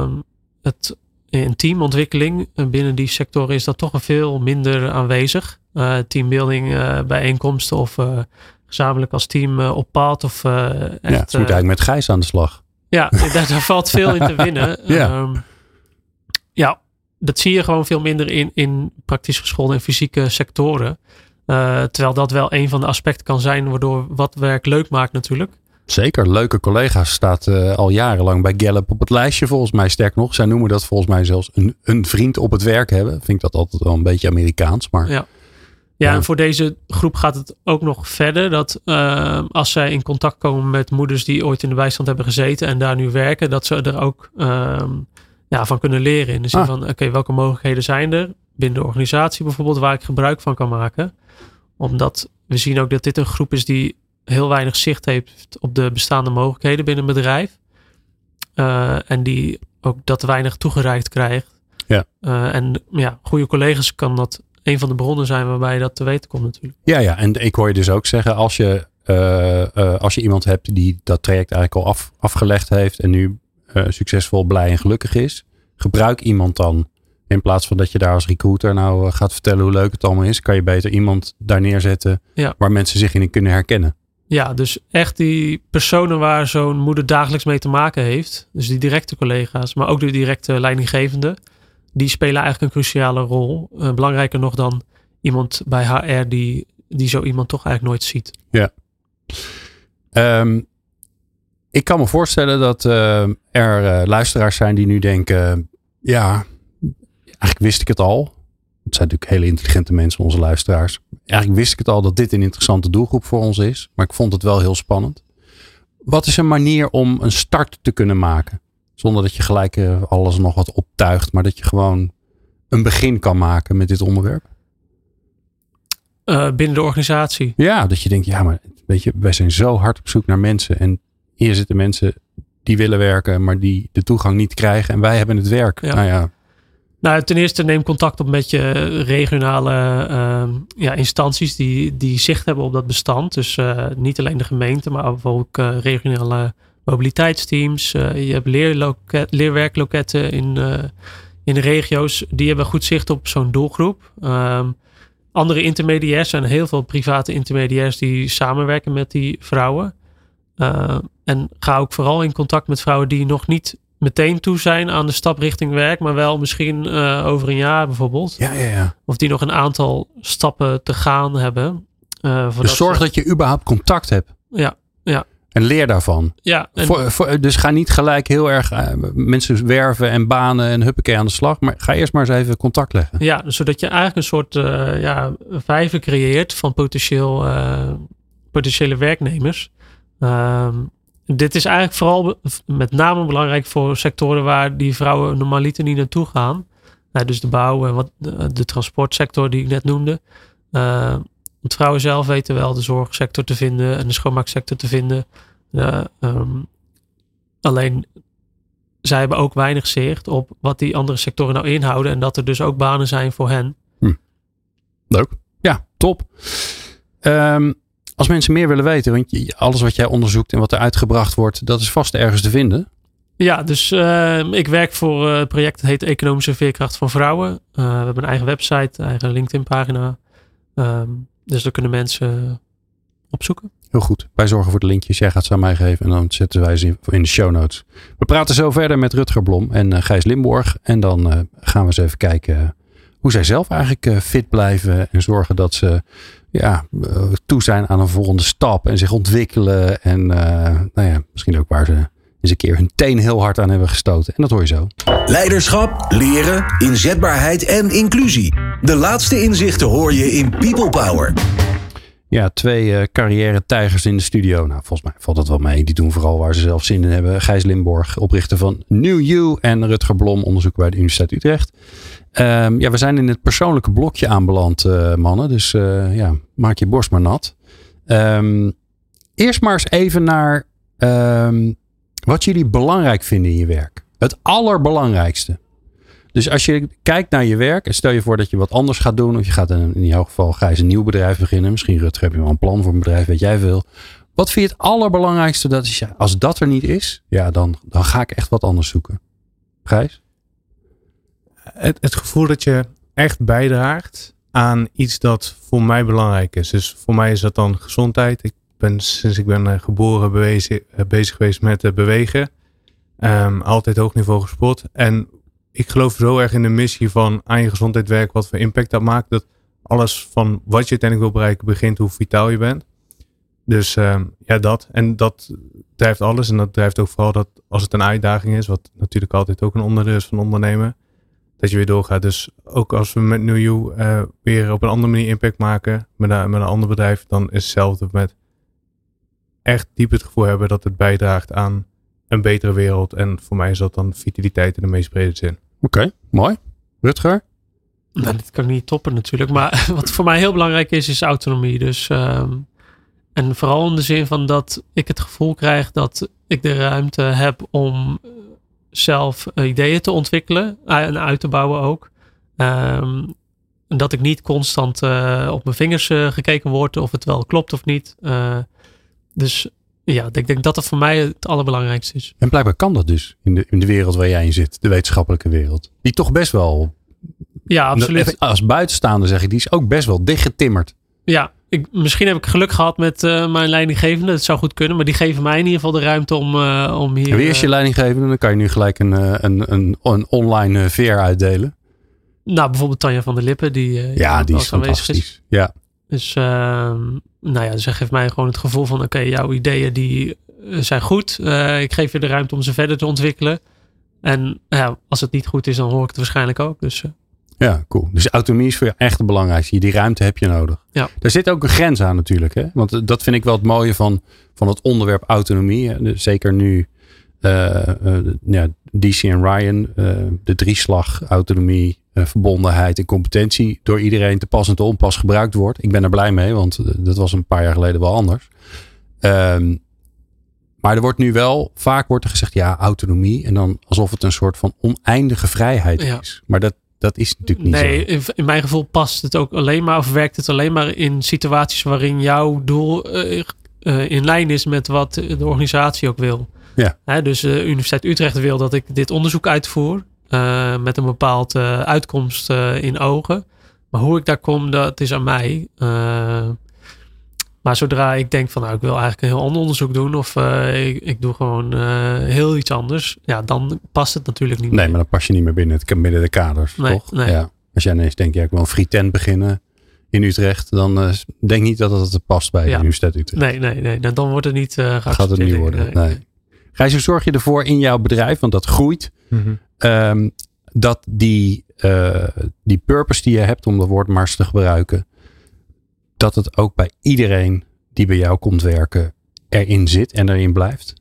in teamontwikkeling. Binnen die sectoren is dat toch veel minder aanwezig. Teambuilding, bijeenkomsten of gezamenlijk als team op pad. Of, echt, ze moeten eigenlijk met Gijs aan de slag. Ja, daar valt veel in te winnen. Dat zie je gewoon veel minder in praktisch geschoolde en fysieke sectoren. Terwijl dat wel een van de aspecten kan zijn waardoor wat werk leuk maakt natuurlijk. Zeker, leuke collega's staat al jarenlang bij Gallup op het lijstje volgens mij. Sterk nog, zij noemen dat volgens mij zelfs een vriend op het werk hebben. Vind ik dat altijd wel een beetje Amerikaans. Maar, ja, en voor deze groep gaat het ook nog verder. Dat als zij in contact komen met moeders die ooit in de bijstand hebben gezeten en daar nu werken, dat ze er ook van kunnen leren. In de zin van, welke mogelijkheden zijn er binnen de organisatie bijvoorbeeld waar ik gebruik van kan maken. Omdat we zien ook dat dit een groep is die heel weinig zicht heeft op de bestaande mogelijkheden binnen een bedrijf. En die ook dat weinig toegereikt krijgt. Ja. Goede collega's kan dat een van de bronnen zijn waarbij dat te weten komt natuurlijk. Ja, en ik hoor je dus ook zeggen, als je iemand hebt die dat traject eigenlijk al afgelegd heeft en nu succesvol, blij en gelukkig is, gebruik iemand dan. In plaats van dat je daar als recruiter nou gaat vertellen hoe leuk het allemaal is, kan je beter iemand daar neerzetten waar mensen zich in kunnen herkennen. Ja, dus echt die personen waar zo'n moeder dagelijks mee te maken heeft. Dus die directe collega's, maar ook de directe leidinggevende. Die spelen eigenlijk een cruciale rol. Belangrijker nog dan iemand bij HR die zo iemand toch eigenlijk nooit ziet. Ja. Ik kan me voorstellen dat er luisteraars zijn die nu denken, eigenlijk wist ik het al. Het zijn natuurlijk hele intelligente mensen, onze luisteraars. Eigenlijk wist ik het al dat dit een interessante doelgroep voor ons is. Maar ik vond het wel heel spannend. Wat is een manier om een start te kunnen maken? Zonder dat je gelijk alles nog wat optuigt. Maar dat je gewoon een begin kan maken met dit onderwerp. Binnen de organisatie? Ja, dat je denkt, maar weet je, wij zijn zo hard op zoek naar mensen. En hier zitten mensen die willen werken, maar die de toegang niet krijgen. En wij hebben het werk. Ja. Nou, ten eerste neem contact op met je regionale instanties die zicht hebben op dat bestand. Dus niet alleen de gemeente, maar ook regionale mobiliteitsteams. Je hebt leerwerkloketten in de regio's. Die hebben goed zicht op zo'n doelgroep. Andere intermediairs zijn heel veel private intermediairs die samenwerken met die vrouwen. En ga ook vooral in contact met vrouwen die nog niet meteen toe zijn aan de stap richting werk, maar wel misschien over een jaar bijvoorbeeld. Ja. Of die nog een aantal stappen te gaan hebben. Dus zorg dat je überhaupt contact hebt. Ja. En leer daarvan. Ja. Dus ga niet gelijk heel erg mensen werven en banen en huppakee aan de slag. Maar ga eerst maar eens even contact leggen. Ja, dus zodat je eigenlijk een soort vijver creëert van potentiële werknemers. Dit is eigenlijk vooral met name belangrijk voor sectoren waar die vrouwen normaliter niet naartoe gaan. Dus de bouw en de transportsector die ik net noemde. Want vrouwen zelf weten wel de zorgsector te vinden en de schoonmaaksector te vinden. Alleen zij hebben ook weinig zicht op wat die andere sectoren nou inhouden. En dat er dus ook banen zijn voor hen. Leuk. Ja, top. Als mensen meer willen weten, want alles wat jij onderzoekt en wat er uitgebracht wordt, dat is vast ergens te vinden. Ja, dus ik werk voor een project dat heet Economische Veerkracht van Vrouwen. We hebben een eigen website, eigen LinkedIn pagina. Dus daar kunnen mensen opzoeken. Heel goed. Wij zorgen voor de linkjes. Jij gaat ze aan mij geven en dan zetten wij ze in de show notes. We praten zo verder met Rutger Blom en Gijs Limborg. En dan gaan we eens even kijken hoe zij zelf eigenlijk fit blijven en zorgen dat ze toe zijn aan een volgende stap en zich ontwikkelen. En misschien ook waar ze eens een keer hun teen heel hard aan hebben gestoten. En dat hoor je zo. Leiderschap, leren, inzetbaarheid en inclusie. De laatste inzichten hoor je in People Power. Ja, 2 carrière-tijgers in de studio. Nou, volgens mij valt dat wel mee. Die doen vooral waar ze zelf zin in hebben. Gijs Limborg, oprichter van New You. En Rutger Blom, onderzoeker bij de Universiteit Utrecht. We zijn in het persoonlijke blokje aanbeland, mannen. Dus maak je borst maar nat. Eerst maar eens even naar wat jullie belangrijk vinden in je werk. Het allerbelangrijkste. Dus als je kijkt naar je werk en stel je voor dat je wat anders gaat doen. Of je gaat in jouw geval Gijs een nieuw bedrijf beginnen. Misschien Rutger heb je wel een plan voor een bedrijf, weet jij veel. Wat vind je het allerbelangrijkste? Dat is, als dat er niet is, dan ga ik echt wat anders zoeken. Gijs? Het gevoel dat je echt bijdraagt aan iets dat voor mij belangrijk is. Dus voor mij is dat dan gezondheid. Sinds ik ben geboren bezig geweest met bewegen. Altijd hoog niveau gesport. En ik geloof zo erg in de missie van aan je gezondheid werken, wat voor impact dat maakt. Dat alles van wat je uiteindelijk wil bereiken begint hoe vitaal je bent. Dus dat. En dat drijft alles. En dat drijft ook vooral dat als het een uitdaging is, wat natuurlijk altijd ook een onderdeel is van ondernemen, dat je weer doorgaat. Dus ook als we met New You weer op een andere manier impact maken met een ander bedrijf, dan is hetzelfde met echt diep het gevoel hebben dat het bijdraagt aan een betere wereld. En voor mij is dat dan vitaliteit in de meest brede zin. Oké, mooi. Rutger? Nou, dit kan ik niet toppen natuurlijk. Maar wat voor mij heel belangrijk is autonomie. Dus, en vooral in de zin van dat ik het gevoel krijg dat ik de ruimte heb om zelf ideeën te ontwikkelen en uit te bouwen ook. En dat ik niet constant op mijn vingers gekeken word of het wel klopt of niet. Dus ja, ik denk dat dat voor mij het allerbelangrijkste is. En blijkbaar kan dat dus in de wereld waar jij in zit. De wetenschappelijke wereld. Die toch best wel... Ja, absoluut. Als buitenstaander zeg ik, die is ook best wel dichtgetimmerd. Ja, misschien heb ik geluk gehad met mijn leidinggevende. Dat zou goed kunnen. Maar die geven mij in ieder geval de ruimte om hier... En wie is je leidinggevende? Dan kan je nu gelijk een online VR uitdelen. Nou, bijvoorbeeld Tanja van der Lippen. Die is fantastisch. Ja. Dus ze geeft mij gewoon het gevoel van oké, jouw ideeën die zijn goed. Ik geef je de ruimte om ze verder te ontwikkelen. En als het niet goed is, dan hoor ik het waarschijnlijk ook. Dus, ja, cool. Dus autonomie is voor je echt het belangrijkste. Die ruimte heb je nodig. Ja. Daar zit ook een grens aan natuurlijk. Hè? Want dat vind ik wel het mooie van het onderwerp autonomie. Zeker nu DC en Ryan, de drieslag autonomie, verbondenheid en competentie door iedereen te pas en te onpas gebruikt wordt. Ik ben er blij mee, want dat was een paar jaar geleden wel anders. Maar er wordt nu wel, vaak wordt er gezegd, autonomie. En dan alsof het een soort van oneindige vrijheid is. Maar dat is natuurlijk niet zo. Nee, in mijn gevoel past het ook alleen maar, of werkt het alleen maar in situaties waarin jouw doel in lijn is met wat de organisatie ook wil. Ja. Dus de Universiteit Utrecht wil dat ik dit onderzoek uitvoer. Met een bepaald uitkomst in ogen. Maar hoe ik daar kom, dat is aan mij. Maar zodra ik denk van ik wil eigenlijk een heel ander onderzoek doen. Of ik doe gewoon heel iets anders. Ja, dan past het natuurlijk niet meer. Nee, maar dan pas je niet meer binnen de kaders, toch? Nee. Ja. Als jij ineens denkt, ik wil een frietent beginnen in Utrecht. Dan denk niet dat het past bij de Universiteit Utrecht. Nee. Dan wordt het niet geaccepteerd. Gaat het niet worden, nee. Gijs, hoe zorg je ervoor in jouw bedrijf, want dat groeit. Mm-hmm. Dat die purpose die je hebt, om dat woord maar eens te gebruiken, dat het ook bij iedereen die bij jou komt werken erin zit en erin blijft?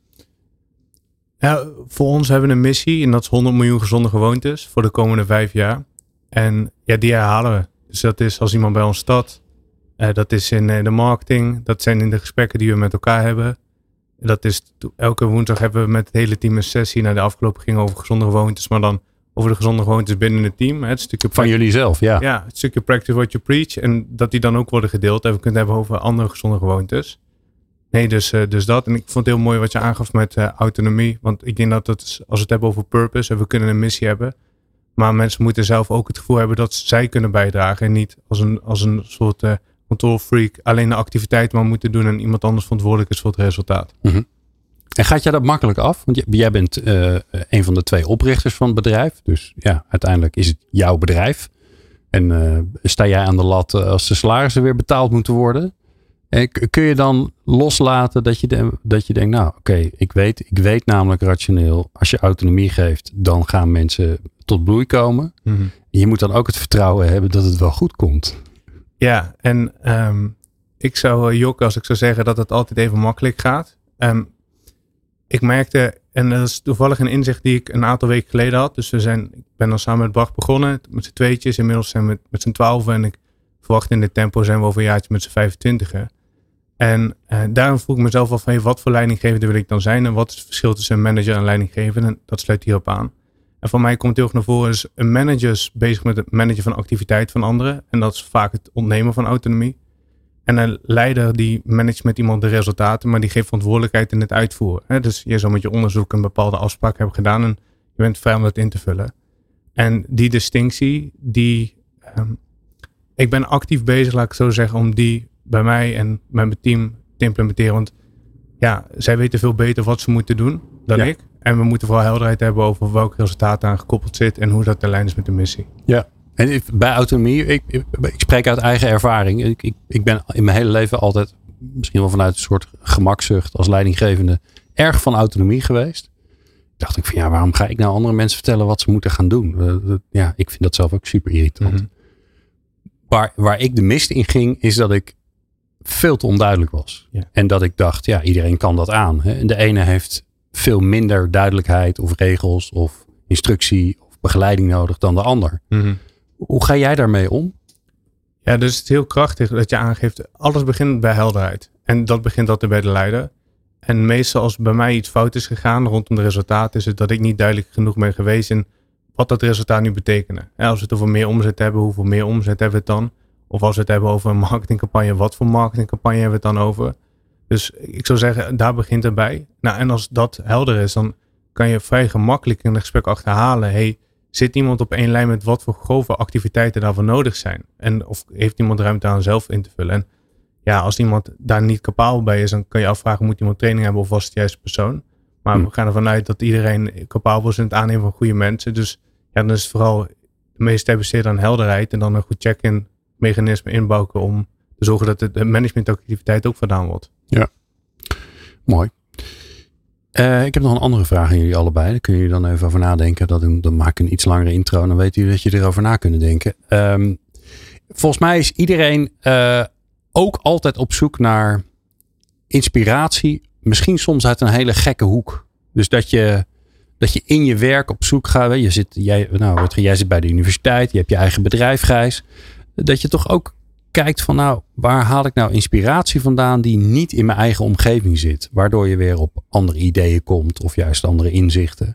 Ja, voor ons hebben we een missie en dat is 100 miljoen gezonde gewoontes voor de komende 5 jaar. En die herhalen we. Dus dat is als iemand bij ons staat, dat is in de marketing, dat zijn in de gesprekken die we met elkaar hebben. Dat is elke woensdag hebben we met het hele team een sessie. De afgelopen ging over gezonde gewoontes, maar dan over de gezonde gewoontes binnen het team. Het stukje van jullie zelf, ja. Ja, het stukje practice what you preach. En dat die dan ook worden gedeeld. En we kunnen het hebben over andere gezonde gewoontes. Nee, dus dat. En ik vond het heel mooi wat je aangaf met autonomie. Want ik denk dat als we het hebben over purpose, en we kunnen een missie hebben. Maar mensen moeten zelf ook het gevoel hebben dat zij kunnen bijdragen. En niet als een soort control freak alleen de activiteit maar moeten doen en iemand anders verantwoordelijk is voor het resultaat. Mm-hmm. En gaat jij dat makkelijk af? Want jij bent een van de 2 oprichters van het bedrijf. Dus uiteindelijk is het jouw bedrijf. En sta jij aan de lat als de salarissen weer betaald moeten worden? En kun je dan loslaten dat je denkt, oké, ik weet namelijk rationeel, als je autonomie geeft, dan gaan mensen tot bloei komen. Mm-hmm. Je moet dan ook het vertrouwen hebben dat het wel goed komt. Ja, en ik zou jokken als ik zou zeggen dat het altijd even makkelijk gaat. Ik merkte, en dat is toevallig een inzicht die ik een aantal weken geleden had. Dus ik ben dan samen met Bart begonnen, met z'n tweetjes. Inmiddels zijn we met z'n 12 en ik verwacht in dit tempo zijn we over een jaartje met z'n 25. En daarom vroeg ik mezelf af van wat voor leidinggevende wil ik dan zijn? En wat is het verschil tussen een manager en leidinggevende? En dat sluit hierop aan. En voor mij komt heel erg naar voren is een manager is bezig met het managen van activiteit van anderen. En dat is vaak het ontnemen van autonomie. En een leider die managt met iemand de resultaten, maar die geeft verantwoordelijkheid in het uitvoeren. Dus je zou met je onderzoek een bepaalde afspraak hebben gedaan en je bent vrij om dat in te vullen. En die distinctie, ik ben actief bezig, laat ik zo zeggen, om die bij mij en met mijn team te implementeren. Want ja, zij weten veel beter wat ze moeten doen dan ik. En we moeten vooral helderheid hebben over welk resultaat aan gekoppeld zit en hoe dat in lijn is met de missie. Ja. En bij autonomie, ik spreek uit eigen ervaring. Ik ben in mijn hele leven altijd, misschien wel vanuit een soort gemakzucht als leidinggevende, erg van autonomie geweest. Dacht ik van waarom ga ik nou andere mensen vertellen wat ze moeten gaan doen? Ik vind dat zelf ook super irritant. Mm-hmm. Waar ik de mist in ging, is dat ik veel te onduidelijk was. Ja. En dat ik dacht, iedereen kan dat aan. Hè? En de ene heeft veel minder duidelijkheid of regels of instructie of begeleiding nodig dan de ander. Mm-hmm. Hoe ga jij daarmee om? Ja, dus het is heel krachtig dat je aangeeft, alles begint bij helderheid. En dat begint altijd bij de leider. En meestal als bij mij iets fout is gegaan rondom de resultaten, is het dat ik niet duidelijk genoeg ben geweest in wat dat resultaat nu betekende. Als we het over meer omzet hebben, hoeveel meer omzet hebben we het dan? Of als we het hebben over een marketingcampagne, wat voor marketingcampagne hebben we het dan over? Dus ik zou zeggen, daar begint het bij. En als dat helder is, dan kan je vrij gemakkelijk in een gesprek achterhalen, zit iemand op één lijn met wat voor grove activiteiten daarvoor nodig zijn? En of heeft iemand ruimte aan zelf in te vullen? En als iemand daar niet capabel bij is, dan kan je afvragen, moet iemand training hebben of was het de juiste persoon? Maar we gaan ervan uit dat iedereen capabel is in het aannemen van goede mensen. Dus dan is het vooral de meeste tijd besteed aan helderheid en dan een goed check-in mechanisme inbouwen om te zorgen dat de managementactiviteit ook gedaan wordt. Ja, mooi. Ik heb nog een andere vraag aan jullie allebei. Daar kunnen jullie dan even over nadenken. Dan maak ik een iets langere intro en dan weten jullie dat je erover na kunnen denken. Volgens mij is iedereen ook altijd op zoek naar inspiratie. Misschien soms uit een hele gekke hoek. Dus dat je in je werk op zoek gaat. Jij zit bij de universiteit. Je hebt je eigen bedrijf, Gijs. Dat je toch ook kijkt van waar haal ik nou inspiratie vandaan die niet in mijn eigen omgeving zit. Waardoor je weer op andere ideeën komt of juist andere inzichten.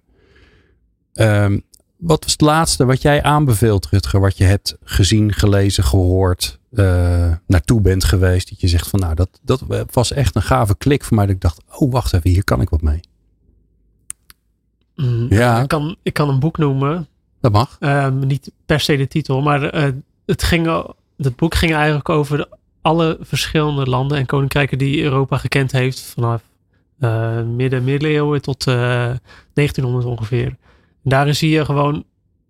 Wat was het laatste wat jij aanbeveelt, Rutger? Wat je hebt gezien, gelezen, gehoord, naartoe bent geweest. Dat je zegt van dat was echt een gave klik voor mij. Dat ik dacht, wacht even, hier kan ik wat mee. Ik kan een boek noemen. Dat mag. Niet per se de titel, maar het boek ging eigenlijk over alle verschillende landen en koninkrijken die Europa gekend heeft vanaf middeleeuwen tot 1900 ongeveer. En daarin zie je gewoon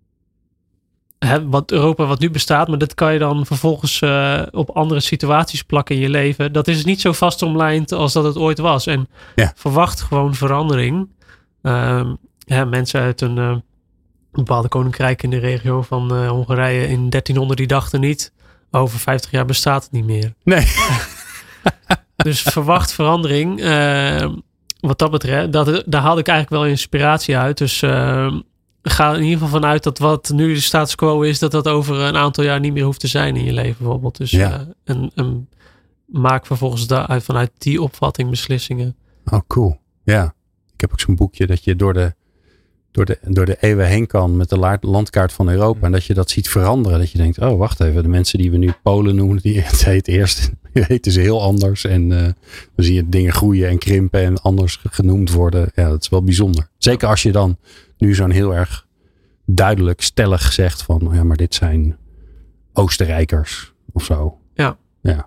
wat Europa wat nu bestaat, maar dat kan je dan vervolgens op andere situaties plakken in je leven. Dat is niet zo vastomlijnd als dat het ooit was. En verwacht gewoon verandering. Mensen uit een bepaalde koninkrijk in de regio van Hongarije in 1300 die dachten niet, over 50 jaar bestaat het niet meer. Nee. Dus verwacht verandering. Wat dat betreft, daar haalde ik eigenlijk wel inspiratie uit. Dus ga in ieder geval vanuit dat wat nu de status quo is, dat over een aantal jaar niet meer hoeft te zijn in je leven bijvoorbeeld. Dus en maak vervolgens vanuit die opvatting beslissingen. Oh, cool. Ja. Ik heb ook zo'n boekje dat je door de eeuwen heen kan met de landkaart van Europa. En dat je dat ziet veranderen. Dat je denkt, wacht even. De mensen die we nu Polen noemen, eerst heten ze heel anders. En dan zie je dingen groeien en krimpen en anders genoemd worden. Ja, dat is wel bijzonder. Zeker als je dan nu zo'n heel erg duidelijk, stellig zegt van, maar dit zijn Oostenrijkers of zo. Ja.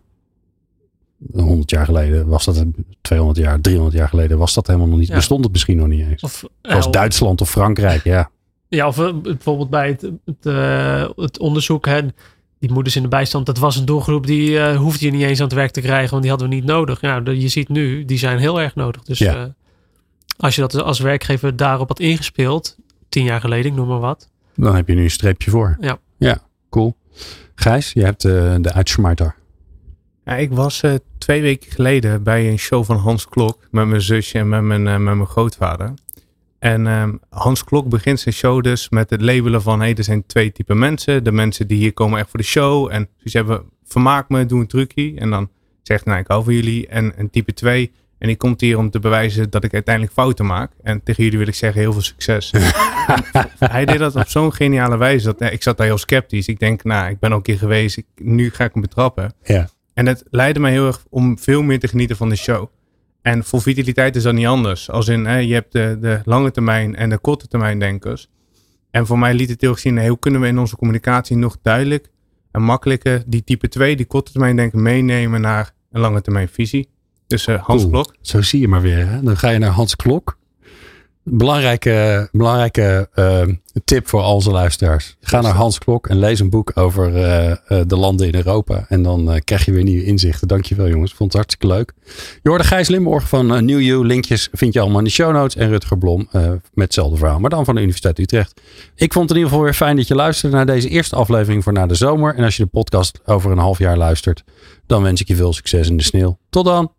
100 jaar geleden was dat, 200 jaar, 300 jaar geleden was dat helemaal nog niet. Bestond het misschien nog niet eens. Zoals Duitsland of Frankrijk, Ja, of bijvoorbeeld bij het onderzoek, die moeders in de bijstand, dat was een doelgroep die hoefde je niet eens aan het werk te krijgen, want die hadden we niet nodig. Je ziet nu, die zijn heel erg nodig. Dus als je dat als werkgever daarop had ingespeeld, 10 jaar geleden, ik noem maar wat. Dan heb je nu een streepje voor. Ja, cool. Gijs, je hebt de uitsmijter. Ja, ik was 2 weken geleden bij een show van Hans Klok met mijn zusje en met mijn grootvader. En Hans Klok begint zijn show dus met het labelen van, er zijn 2 typen mensen. De mensen die hier komen echt voor de show en dus hebben, vermaak me, doe een trucje. En dan zegt hij, ik hou van jullie. En type 2, en die komt hier om te bewijzen dat ik uiteindelijk fouten maak. En tegen jullie wil ik zeggen, heel veel succes. Hij deed dat op zo'n geniale wijze. Ik zat daar heel sceptisch. Ik denk, ik ben ook een keer geweest. Nu ga ik hem betrappen. Ja. En het leidde mij heel erg om veel meer te genieten van de show. En voor vitaliteit is dat niet anders. Als in, je hebt de lange termijn en de korte termijn denkers. En voor mij liet het heel erg zien, hoe kunnen we in onze communicatie nog duidelijk en makkelijker die type 2, die korte termijn denken meenemen naar een lange termijn visie. Dus Hans Klok. Zo zie je maar weer. Hè? Dan ga je naar Hans Klok. Belangrijke tip voor al onze luisteraars. Ga naar Hans Klok en lees een boek over de landen in Europa. En dan krijg je weer nieuwe inzichten. Dankjewel jongens. Vond het hartstikke leuk. Je hoorde Gijs Limborg van New You. Linkjes vind je allemaal in de show notes. En Rutger Blom met hetzelfde verhaal. Maar dan van de Universiteit Utrecht. Ik vond het in ieder geval weer fijn dat je luisterde naar deze eerste aflevering voor Na de Zomer. En als je de podcast over een half jaar luistert, dan wens ik je veel succes in de sneeuw. Tot dan.